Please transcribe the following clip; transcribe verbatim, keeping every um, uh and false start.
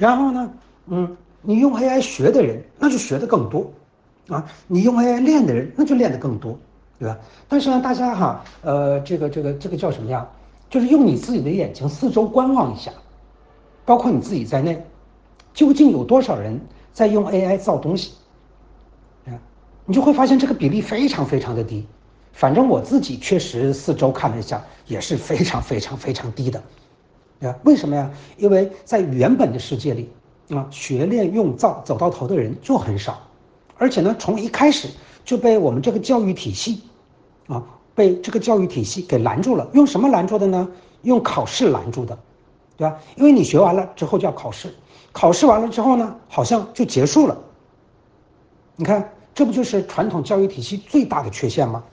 然后呢，嗯，你用 A I 学的人，那就学的更多，啊，你用 A I 练的人，那就练得更多，对吧？但是呢，大家哈，呃，这个这个这个叫什么呀？就是用你自己的眼睛四周观望一下，包括你自己在内，究竟有多少人在用 A I 造东西？啊，你就会发现这个比例非常非常的低。反正我自己确实四周看了一下，也是非常非常非常低的。啊，为什么呀？因为在原本的世界里，啊，学练用造走到头的人就很少，而且呢，从一开始就被我们这个教育体系，啊，被这个教育体系给拦住了。用什么拦住的呢？用考试拦住的，对吧？因为你学完了之后就要考试，考试完了之后呢，好像就结束了。你看，这不就是传统教育体系最大的缺陷吗？